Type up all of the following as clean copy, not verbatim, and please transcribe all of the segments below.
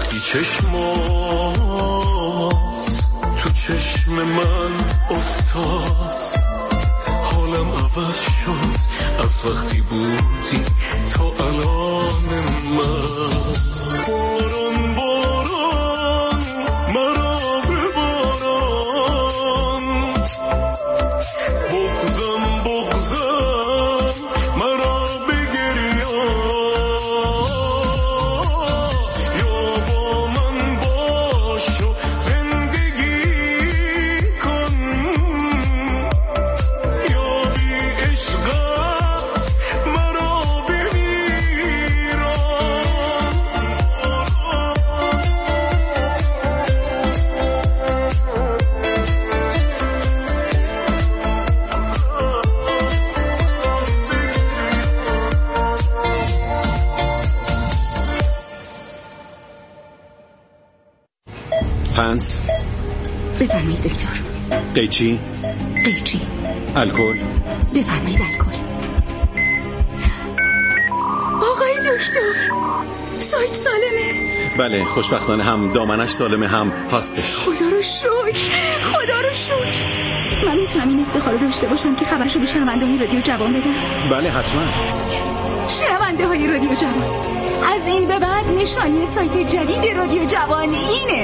وقتی چشمات تو چشم من افتاد حالم عوض شد از وقتی بودی تا الان من باران باران مرا بباران بغزم بغزم مرا بگریان یا با من باش و زندگی کن یا بی عشقت مرا بمیران پنس بفرمایید دکتر. قیچی قیچی. الکل بفرمایید الکل. آقای دکتر سایت سالمه؟ بله خوشبختانه هم دامنش سالمه هم هاستش. خدا رو شکر خدا رو شکر. من میتونم این افتخار رو داشته باشم که خبرشو به شنونده های رادیو جوان بدم؟ بله حتما. شنونده های رادیو جوان از این به بعد نشانی سایت جدید رادیو جوان اینه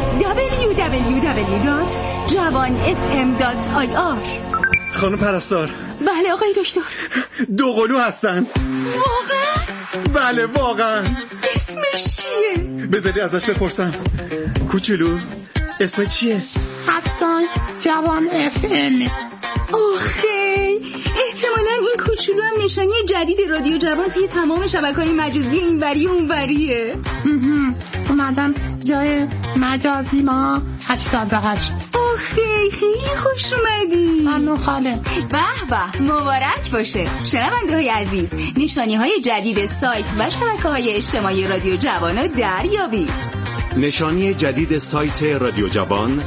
www.jawanfm.ir. خانم پرستار. بله آقای دکتر. دوقلو هستن. واقعا؟ بله واقعا. اسمش چیه؟ بذاری ازش بپرسم. کوچولو اسم چیه؟ حدسان جوان FM. آخی احتمالاً این کوچولو هم نشانی جدید رادیو جوان توی تمام شبکه‌های مجازی اینوری و اونوریه. اومدم جای مجازی ما 88. آخی خیلی خوش اومدی. ممنون خاله. به به مبارک باشه. شنونده های عزیز نشانی های جدید سایت و شبکه‌های اجتماعی رادیو جوان رو دریابید. نشانی جدید سایت رادیو جوان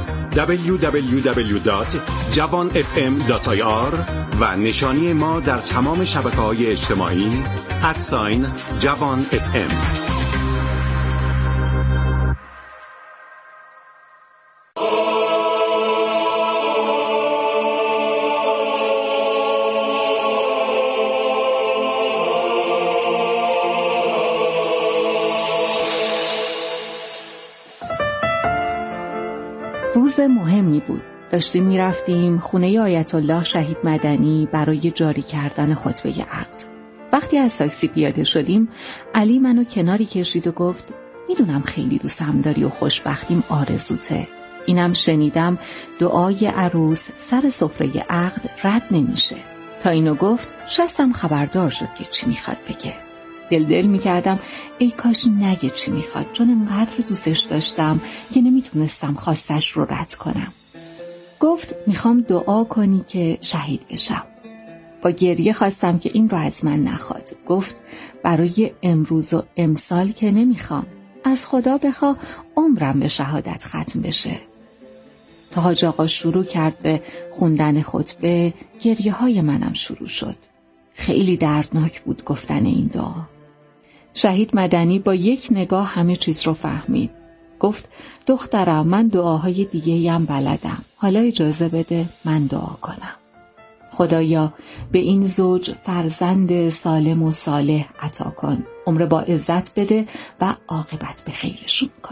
www.jawanfm.ir و نشانی ما در تمام شبکه‌های اجتماعی @jawanfm. روز مهمی بود. داشتیم میرفتیم خونه آیت الله شهید مدنی برای جاری کردن خطبه عقد. وقتی از تاکسی پیاده شدیم علی منو کناری کشید و گفت میدونم خیلی دوستم داری و خوشبختیم آرزوته. اینم شنیدم دعای عروس سر سفره عقد رد نمیشه. تا اینو گفت شستم خبردار شد که چی میخواد بگه. دل میکردم ای کاش نگه چی میخواد، چون انقدر دوستش داشتم که نمیتونستم خواستش رو رد کنم. گفت میخوام دعا کنی که شهید بشم. با گریه خواستم که این رو از من نخواد. گفت برای امروز و امسال که نمیخوام، از خدا بخوا عمرم به شهادت ختم بشه. تا حاج آقا شروع کرد به خوندن خطبه گریه های منم شروع شد. خیلی دردناک بود گفتن این دعا. شهید مدنی با یک نگاه همه چیز رو فهمید. گفت دخترم من دعاهای دیگه‌ای هم بلدم، حالا اجازه بده من دعا کنم. خدایا به این زوج فرزند سالم و صالح عطا کن، عمر با عزت بده و عاقبت به خیرشون کن.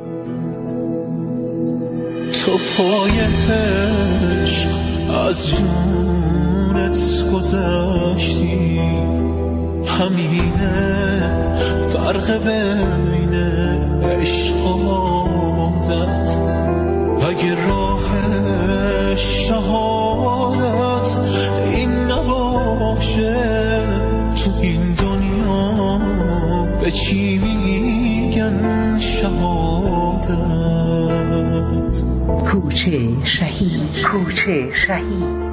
تو پای عشق از جونت گذشتی، همینه فرق بین عشق و عادت. اگه راه شهادت این نباشه، تو این دنیا به چی میگن شهادت؟ کوچه شهید. کوچه شهید.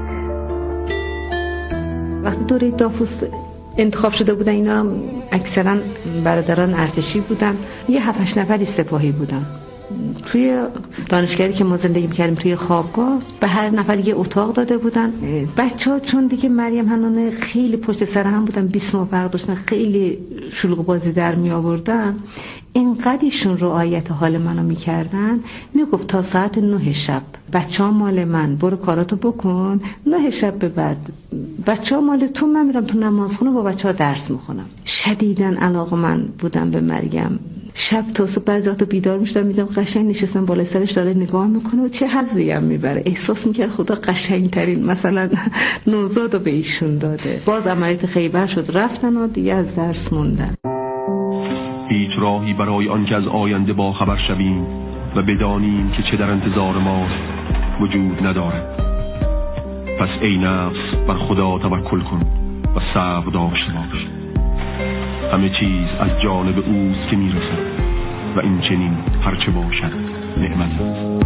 وقتی دوره دافوس انتخاب شده بودن اینا اکثرا برادران ارتشی بودن، یه 7-8 نفری سپاهی بودن. توی دانشگاهی که ما زندگی می‌کردیم توی خوابگاه به هر نفر یه اتاق داده بودن. بچه‌ها چون دیگه مریم حنانه خیلی پشت سر هم بودن، 20 ماه فرق داشتن، خیلی شلوغ بازی در می آوردن. اینقدر ایشون رعایت حال منو میکردن، میگفت تا ساعت 9 شب بچه‌ها مال من، برو کاراتو بکن، 9 شب به بعد بچه‌ها مال تو، من میرم تو نمازخونه با بچه‌ها درس میخونم. شدیداً علاقه‌مند بودم به مریم. شب تا صبح بعضی وقتا بیدار میشدم، میدم قشنگ نشستم بالای سرش داره نگاه میکنه و چه حظی هم میبره. احساس میکرد خدا قشنگترین مثلا نوزادو به ایشون داده. باز عملیات خیبر شد، رفتن و دیگه از درس موندن. هیچ راهی برای آنکه از آینده با خبر شویم و بدانیم که چه در انتظار ماست وجود ندارد. پس ای نفس بر خدا توکل کن و صبر داشته باش. همه چیز از جانب اوست که میرسد و این چنین هرچه باشد نعمت است.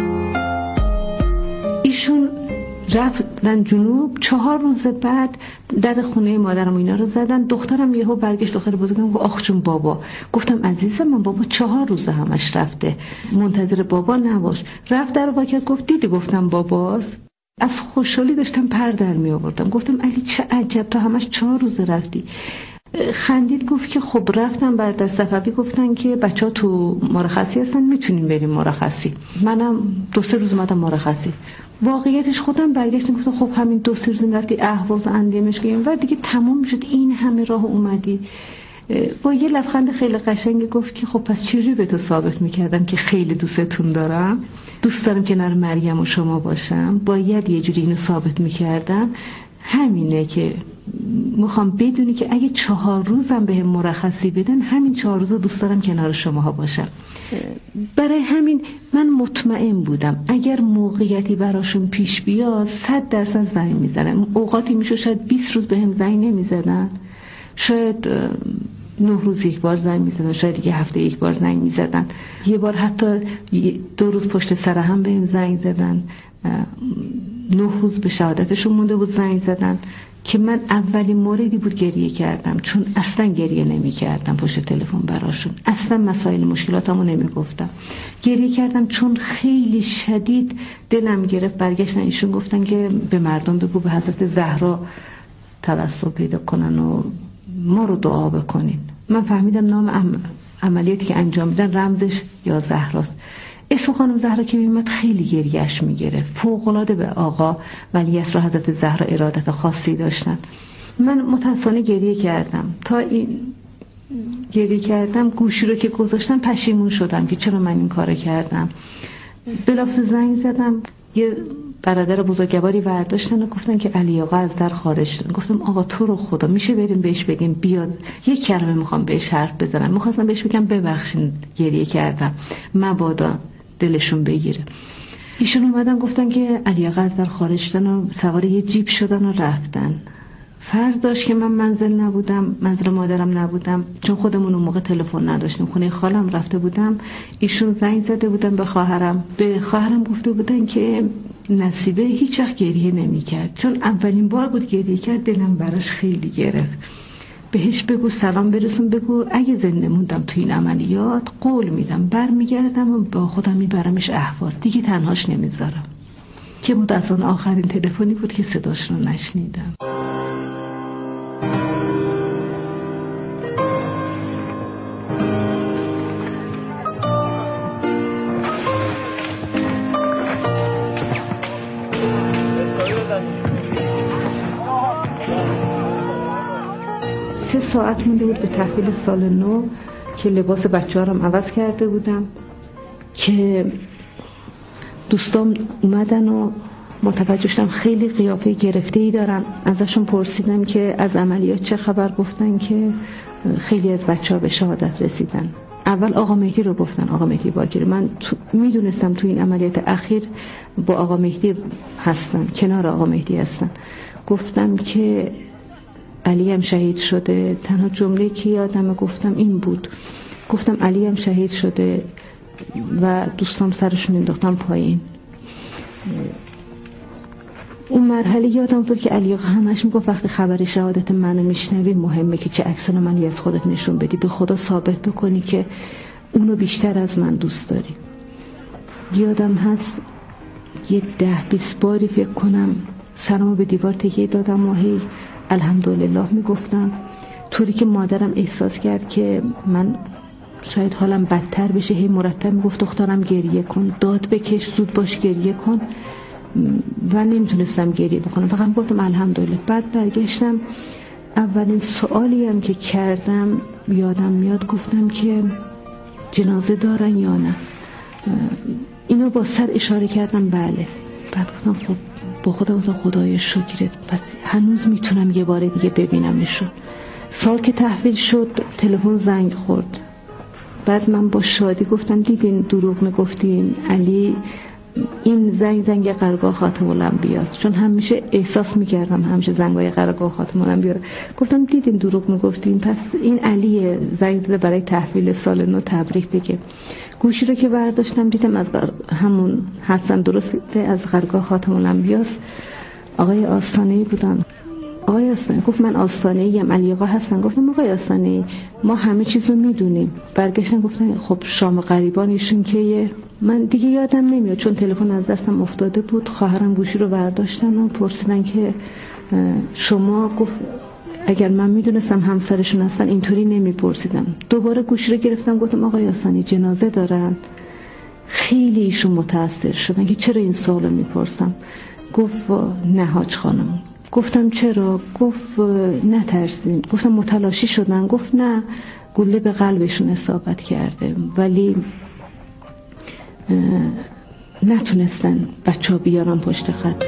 ایشون رفتن جنوب، 4 روز بعد در خونه مادرم اینا رو زدن. دخترم یهو برگشت، دختر بزرگم گفت آخ جون بابا. گفتم عزیزم من بابا 4 روز همش رفته، منتظر بابا نباش. رفت در با کرد، گفت دیدی گفتم باباست. از خوشحالی داشتم پر در می آوردم. گفتم علی چه عجب تو همش 4 روز رفتی. خندید گفت که خب رفتم بعد از صفوی گفتن که بچه‌ها تو مرخصی هستن میتونیم بریم مرخصی. منم 2-3 روز اومدم مرخصی. واقعیتش خودم برگشتم گفتم خب همین 2-3 روز رفتی اهواز اندیمش گیم و دیگه تمام شد، این همه راه اومدی. با یه لبخند خیلی قشنگ گفت که خب پس چجوری به تو ثابت میکردم که خیلی دوستتون دارم، دوست دارم کنار مریم و شما باشم، باید یه جوری اینو ثابت میکردم. همینه که میخوام بدونی که اگه 4 روزم بهم مرخصی بدن، همین 4 روز دوست دارم کنار شماها باشم. برای همین من مطمئن بودم اگر موقعیتی براشون پیش بیاد 100% زنگ میزنم. اوقاتی میشه شاید 20 روز بهم زنگ نمیزدن، شاید 9 روز یک بار زنگ میزدن، شاید یه هفته یک بار زنگ میزدن، یه بار حتی 2 روز پشت سر هم بهم زنگ زدن. 9 روز به شهادتشون مونده بود زنگ زدن که من اولین موردی بود گریه کردم، چون اصلا گریه نمی کردم پشت تلفن براشون، اصلا مسائل مشکلاتمو نمی گفتم. گریه کردم چون خیلی شدید دلم گرفت. برگشتن ایشون گفتن که به مردم بگو به حضرت زهرا توسل پیدا کنن و ما رو دعا بکنین. من فهمیدم نام عملیاتی که انجام میدن رمزش یا زهراست. اسم خانم زهرا که میمد خیلی گریهش میگرفت. فوق‌العاده به آقا ولیعصر حضرت زهرا ارادت خاصی داشتن. من متأسفانه گریه کردم. تا این گریه کردم گوشی رو که گذاشتم پشیمون شدم که چرا من این کارو کردم. بلافاصله زنگ زدم، یه برادر بزرگواری برداشتن و گفتن که علی آقا از در خارج شدن. گفتم آقا تو رو خدا میشه بریم بهش بگیم بیاد، یک کلمه میخوام بهش حرف بزنم. میخواستم بهش بگم ببخشید گریه کردم، مبادا دلشون بگیره. ایشون اومدن گفتن که علی آقا از در خارج شدن و سوار یه جیپ شدن و رفتن. فرداش که من منزل نبودم، منزل مادرم نبودم، چون خودمون اون موقع تلفن نداشتیم، خونه خالم رفته بودم. ایشون زنگ زده بودن به خواهرم گفته بودن که نصیبه هیچ وقت گریه نمی کرد، چون اولین بار بود گریه کرد. دلم براش خیلی گرفت. بهش بگو سلام برسون، بگو اگه زنده موندم تو این عملیات قول میدم برمیگردم و با خودم میبرمش اهواز، دیگه تنهاش نمیذارم. که متأسفانه آخرین تلفنی بود که صداش رو نشنیدم. ساعت مونده بود به تحویل سال نو که لباس بچه‌ها رو عوض کرده بودم که دوستام اومدن و متوجه شدم خیلی قیافه گرفته‌ای دارن. ازشون پرسیدم که از عملیات چه خبر. گفتن که خیلی از بچه‌ها به شهادت رسیدن. اول آقا مهدی رو گفتن، آقا مهدی باکری. من میدونستم تو این عملیات اخیر با آقا مهدی هستن، کنار آقا مهدی هستن. گفتم که علی هم شهید شده. تنها جمله که یادمه گفتم این بود، گفتم علی هم شهید شده و دوستان سرشون انداختم پایین. اون مرحله یادم بود که علی آقا همش میگفت وقتی خبر شهادت منو میشنوی مهمه که چه عکس العملی از خودت نشون بدی، به خدا ثابت بکنی که اونو بیشتر از من دوست داری. یادم هست یه 10-20 باری فکر کنم سرمو به دیوار تکیه دادم و هی الحمدلله میگفتم، طوری که مادرم احساس کرد که من شاید حالم بدتر بشه. هی مرتب میگفت دخترم گریه کن، داد بکش، زود باش گریه کن و نمیتونستم گریه بکنم، فقط گفتم الحمدلله. بعد برگشتم، اولین سوالی هم که کردم یادم میاد گفتم که جنازه دارن یا نه. اینو با سر اشاره کردم بله. بعد گفتم خب با خودم خدای شکرت، پس هنوز میتونم یه بار دیگه ببینمشون. سال که تحویل شد تلفن زنگ خورد. بعد من با شادی گفتم دیدین دروغ میگفتین علی، این زنگ قرارگاه خاتم الانبیاست، چون همیشه احساس میکردم همیشه زنگای قرارگاه خاتم الانبیا. گفتم دیدین دروغ میگفتین، پس این علی زنگ زده برای تحویل سال نو تبریک بگه. گوشی رو که برداشتم دیدم از همون حسن درسته از قرارگاه خاتم الانبیاست. آقای آستانه‌ای بودن. آقای آستانه‌ای گفت من آستانه‌ایم، علی آقا هستن. گفتم آقای آستانه‌ای ما همه چیزو میدونیم. برگشتن گفتن خب شام غریبان ایشون که من دیگه یادم نمیاد چون تلفن از دستم افتاده بود. خواهرم گوشی رو برداشتن و پرسیدن که شما، گفت اگر من میدونستم همسرشون هستن اینطوری نمیپرسیدم. دوباره گوشی رو گرفتم گفتم آقای آستانه‌ای جنازه دارن. خیلی ایشون متأثر شدن که چرا این سوالو میپرسم. گفت نه حاج خانم. گفتم چرا؟ گفت نترسین. گفتم متلاشی شدن؟ گفت نه، گله به قلبشون اصابت کرده ولی نتونستن بچه‌ها بیارن پشت خط.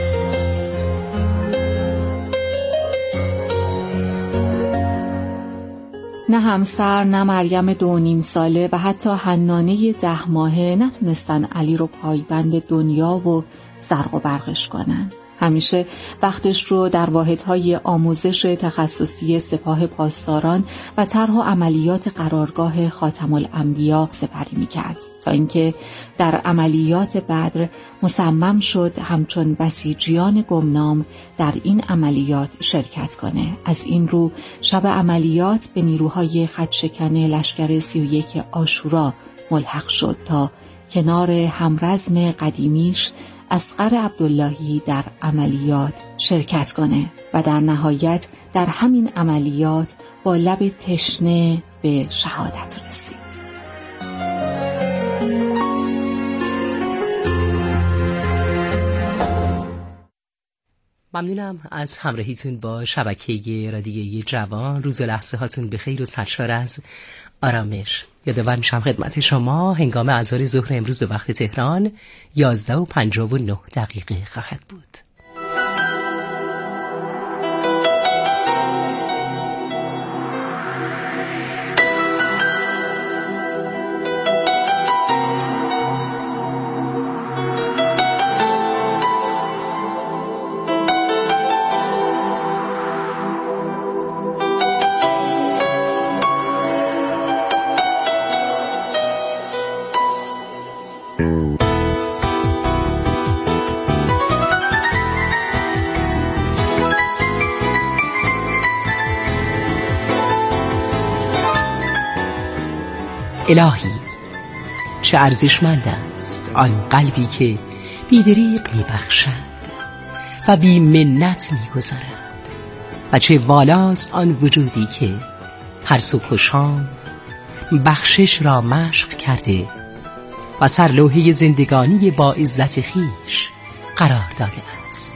نه همسر، نه مریم 2.5 ساله و حتی حنانه 10 ماهه نتونستن علی رو پایبند دنیا و زرق و برقش کنن. همیشه وقتش رو در واحدهای آموزش تخصصی سپاه پاسداران و طرح و عملیات قرارگاه خاتم الانبیا سپری می‌کرد تا اینکه در عملیات بدر مصمم شد همچون بسیجیان گمنام در این عملیات شرکت کنه. از این رو شب عملیات به نیروهای خطشکن لشکر 31 عاشورا ملحق شد تا کنار همرزم قدیمیش اصغر عبداللهی در عملیات شرکت کنه و در نهایت در همین عملیات با لب تشنه به شهادت رسید. ممنونم از همراهیتون با شبکه رادیویی جوان. روز و لحظه هاتون به خیر و سرشار از آرامش. یادآور میشم خدمت شما هنگام اذان ظهر امروز به وقت تهران 11:59 خواهد بود. الهی چه ارزشمند است آن قلبی که بی‌دریغ می‌بخشد و بی منت می‌گذارد و چه والاست آن وجودی که هر صبح و شام بخشش را مشق کرده و سرلوحه زندگانی با عزت خویش قرار داده است.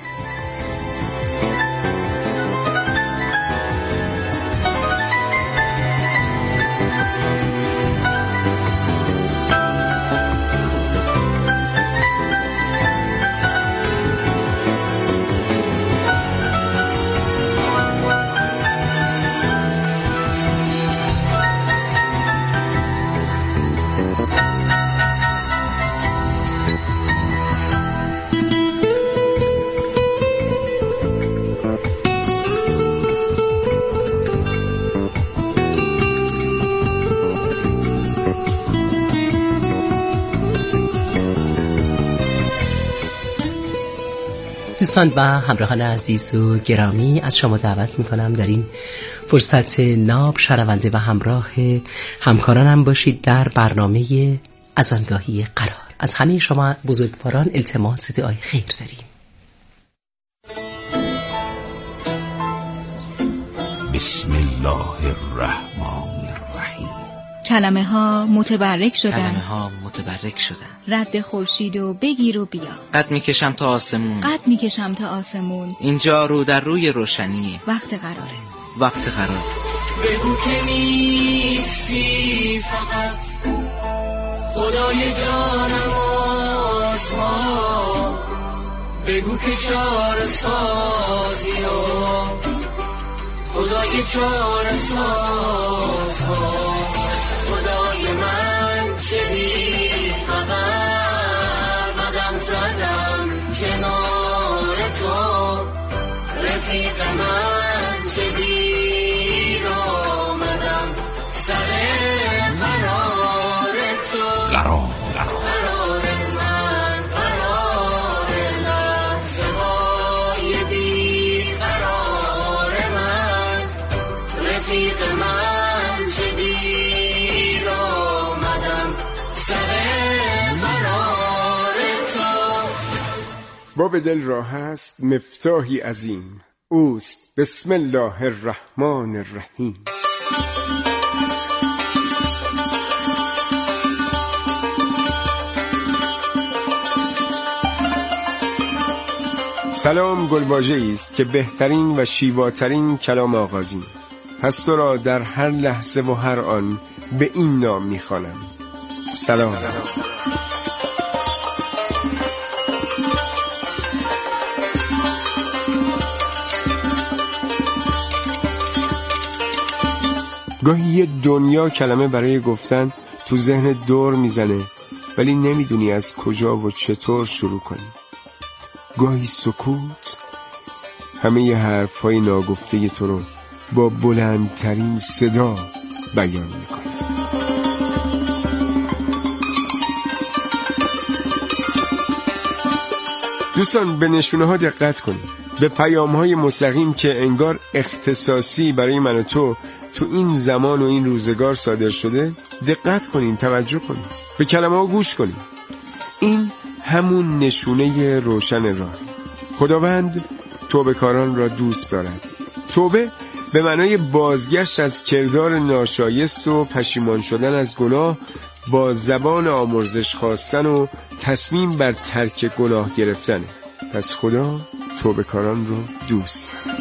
دوستان و همراهان عزیز و گرامی، از شما دعوت میکنم در این فرصت ناب شنونده و همراه همکارانم باشید در برنامه اذانگاهی قرار. از همه شما بزرگواران التماس دعای خیر داریم. بسم الله الرحمن الرحیم. کلمه ها متبرک شدن، رد خورشید و بگیر و بیا. قد میکشم تا آسمون، اینجا رو در روی روشنیه. وقت قراره. بگو که نیستی فقط خدای جانم آسمان، بگو که چاره سازی ها خدای چاره ساز ها، خدای من چه بی خبر قدم زدم کنار تو، رفیق من چه دیر آمدم سر قرار تو، قرار من قرار لحظه های بی قرار من، رفیق من چه دیر آمدم سر قرار تو. باب دل را هست مفتاحی عظیم، اوست بسم الله الرحمن الرحیم. سلام گلواژه‌ای است که بهترین و شیواترین کلام آغازیم. پس تو را در هر لحظه و هر آن به این نام می‌خوانم. سلام. گاهی یه دنیا کلمه برای گفتن تو ذهن دور میزنه ولی نمیدونی از کجا و چطور شروع کنی. گاهی سکوت همه ی حرفای ناگفته تو رو با بلندترین صدا بیان میکنه. دوستان به نشونه ها دقت کنید، به پیام های مستقیم که انگار اختصاصی برای من و تو این زمان و این روزگار صادر شده دقت کنین، توجه کنین، به کلمه ها گوش کنین. این همون نشونه روشن راه. خداوند توبه‌کاران را دوست دارد. توبه به معنای بازگشت از کردار ناشایست و پشیمان شدن از گناه با زبان آمرزش خواستن و تصمیم بر ترک گناه گرفتنه. پس خدا توبه‌کاران را دوست دارد.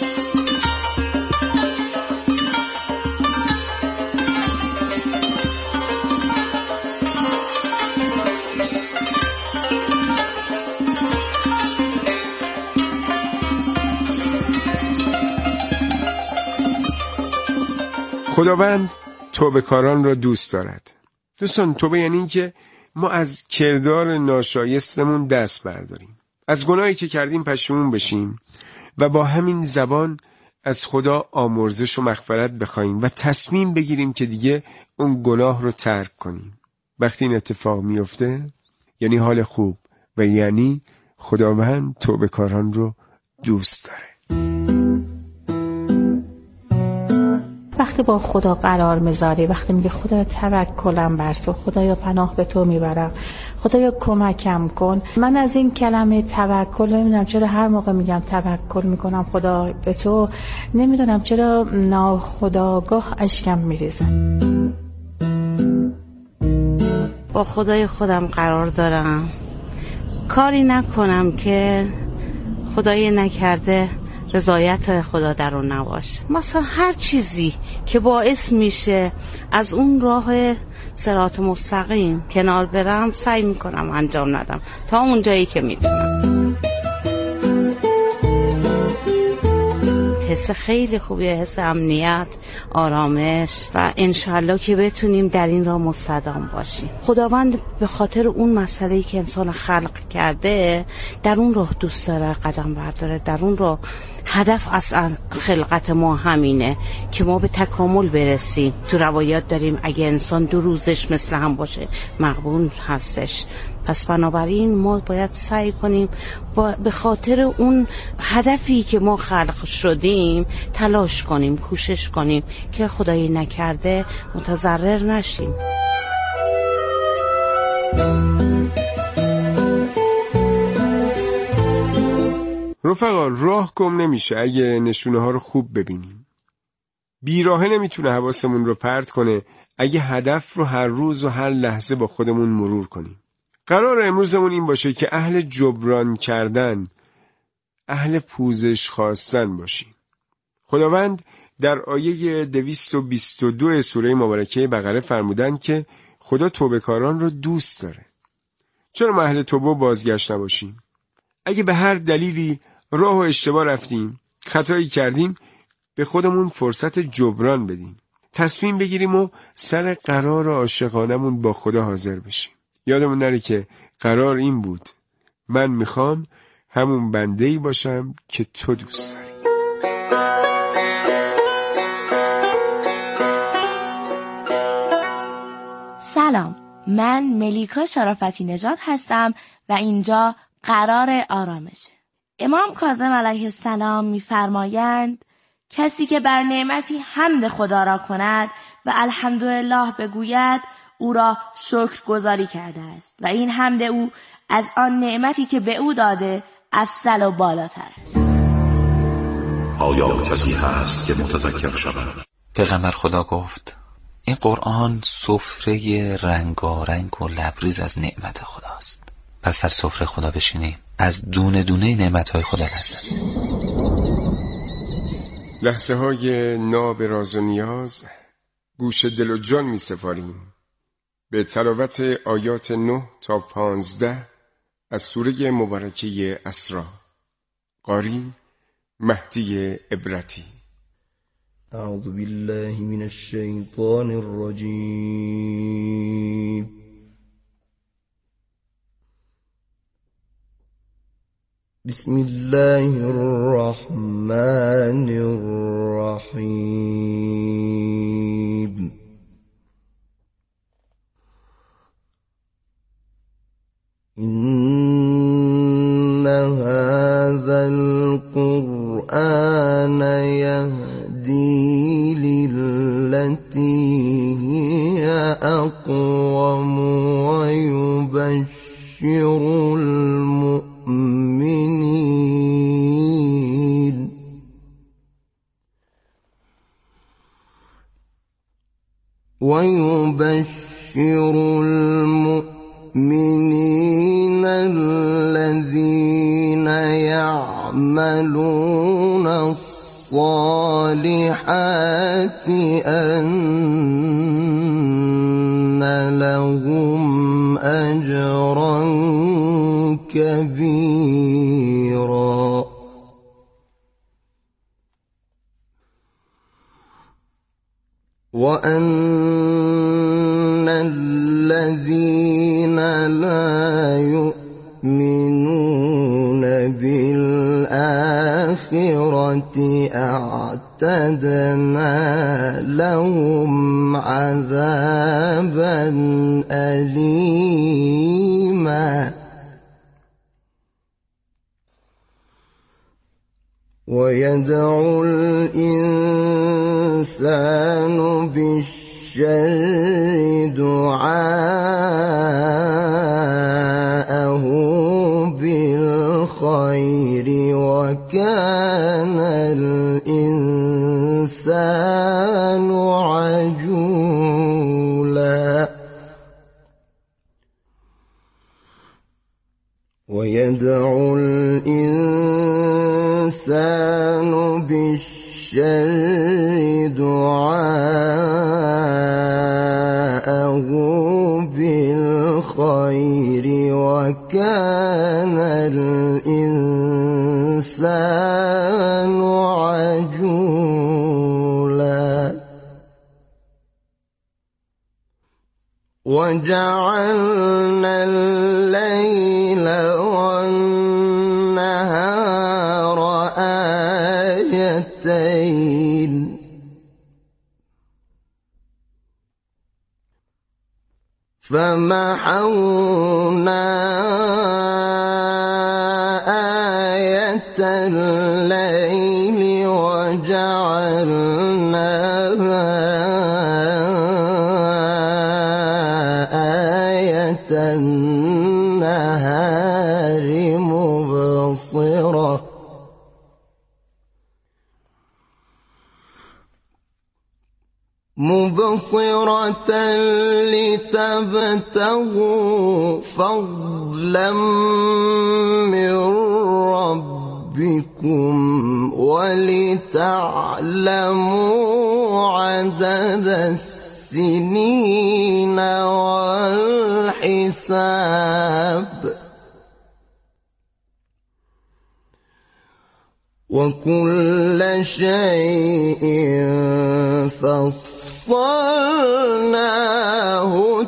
خداوند توبه‌کاران را دوست دارد. دوستان، توبه یعنی این که ما از کردار ناشایستمون دست برداریم، از گناهی که کردیم پشیمون بشیم و با همین زبان از خدا آمرزش و مغفرت بخوایم و تصمیم بگیریم که دیگه اون گناه رو ترک کنیم. وقتی این اتفاق میفته یعنی حال خوب و یعنی خداوند توبه‌کاران رو دوست داره. وقتی با خدا قرار میذاری، وقتی میگه خدایا توکلم بر تو، خدایا پناه به تو میبرم، خدایا کمکم کن. من از این کلمه توکل نمیدونم چرا هر موقع میگم توکل میکنم خدا به تو، نمیدونم چرا ناخودآگاه اشکم میریزه. با خدای خودم قرار دارم، کاری نکنم که خدای نکرده رضایت خدا در اون نباشه. مثلا هر چیزی که باعث میشه از اون راه صراط مستقیم کنار برم سعی میکنم انجام ندم تا اون جایی که میتونم. حس خیلی خوبیه، حس امنیت، آرامش و انشالله که بتونیم در این راه مستدام باشیم. خداوند به خاطر اون مسئله‌ای که انسان خلق کرده در اون راه دوست داره قدم برداره، در اون راه هدف از خلقت ما همینه که ما به تکامل برسیم. تو روایات داریم اگه انسان 2 روزش مثل هم باشه مقبول هستش. پس بنابراین ما باید سعی کنیم به خاطر اون هدفی که ما خلق شدیم تلاش کنیم، کوشش کنیم که خدایی نکرده متضرر نشیم. رفقا راه گم نمیشه اگه نشونه ها رو خوب ببینیم. بیراهه نمیتونه حواسمون رو پرت کنه اگه هدف رو هر روز و هر لحظه با خودمون مرور کنیم. قرار امروزمون این باشه که اهل جبران کردن، اهل پوزش خواستن باشیم. خداوند در آیه 222 سوره مبارکه بقره فرمودن که خدا توبه‌کاران رو دوست داره. چرا ما اهل توبه و بازگشت نباشیم؟ اگه به هر دلیلی راه و اشتباه رفتیم، خطایی کردیم، به خودمون فرصت جبران بدیم. تصمیم بگیریم و سر قرار عاشقانمون با خدا حاضر بشیم. یادمون نره که قرار این بود: من میخوام همون بنده‌ای باشم که تو دوست داری. سلام، من ملیکا شرافتی نژاد هستم و اینجا قرار آرامشه. امام کاظم علیه السلام می‌فرمایند کسی که بر نعمتی حمد خدا را کند و الحمدلله بگوید او را شکرگزاری کرده است و این حمد او از آن نعمتی که به او داده افضل و بالاتر است. آیا کسی هست که متذکر شود؟ پیغمبر خدا گفت این قرآن سفره رنگارنگ و لبریز از نعمت خداست. پس سر سفره خدا بشینیم، از دونه دونه نعمتهای خدا لذت. لحظه های ناب راز و نیاز گوش دل و جان می سپاریم به تلاوت آیات 9 تا 15 از سوره مبارکه اسراء. قاری مهدی عبرتی. اعوذ بالله من الشیطان الرجیم. بسم الله الرحمن الرحیم. إن هذا القرآن يهدي للتي هي أقوم ويبشر المؤمنين الذين يعملون الصالحات أن لهم أجرا كبيرا وأن الذين لا يؤمنون بالآخرة أعتدنا لهم عذابا أليما ويدعو الإنسان بالشر دعاءه بالخير وكان الإنسان عجولا ويدعو الإنسان بالشر دعاءه بالخير وكان الإنسان عجولا وجعلنا الليل والنهار آيتين فمحونا آية الليل وجعلنا آية النهار مبصرة مبصرة لتبتغوا فضلا من ربكم ولتعلموا عدد السنين والحساب وكل شيء فصلناه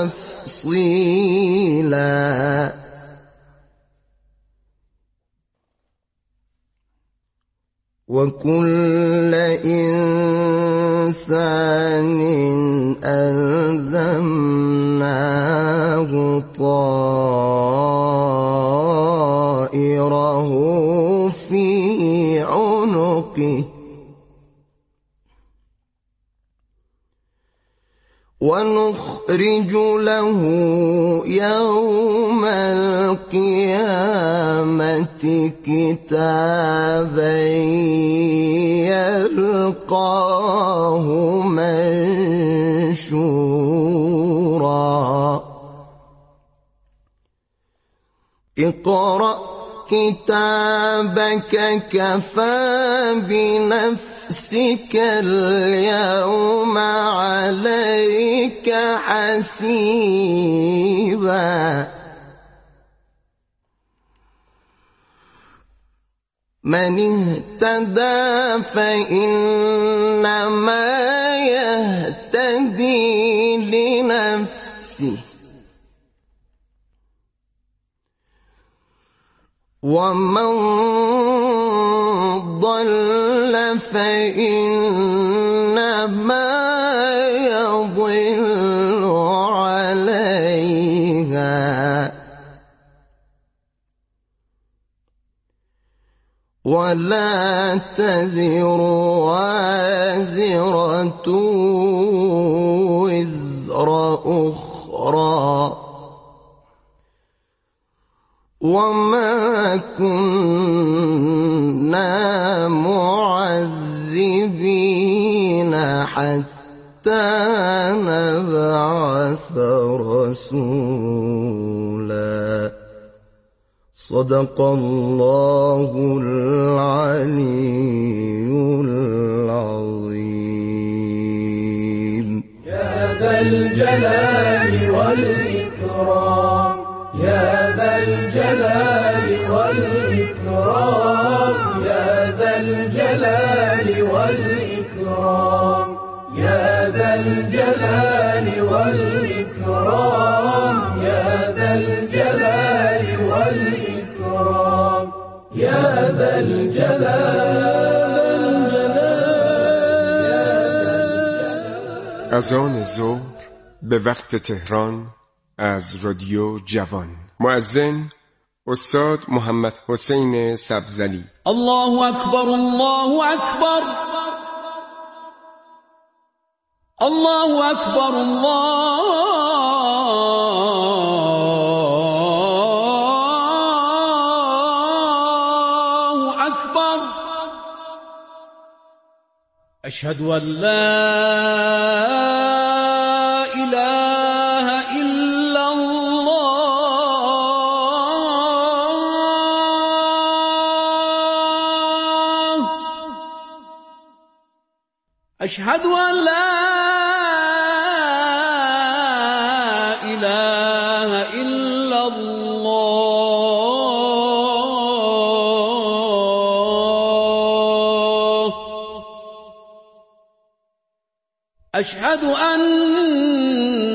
تفصيلا وكل إنسان ألزمناه طائره في عنقه ونخرج له يوم القيامة كتابا يلقاه منشورا اقرأ كتابك كفى بنفسك اليوم عليك حسيبا من اهتدى فإنما يهتدي لنفسه ومن ضل فإنما يضل عليها ولا تزر وازرة وزر أخرى وما كنا معذبين حتى نبعث رسولا صدق الله العلي العظيم يا ذا الجلال والإكرام يا ذا الجلال والإكرام يا ذا الجلال والإكرام يا ذا الجلال والإكرام يا ذا الجلال والإكرام يا ذا الجلال. اذان ظهر به وقت تهران از رادیو جوان. مؤذن استاد محمد حسین سبزلی. الله اکبر الله اکبر الله اکبر الله اکبر اشهد ان لا أشهد أن لا إله إلا الله أشهد أن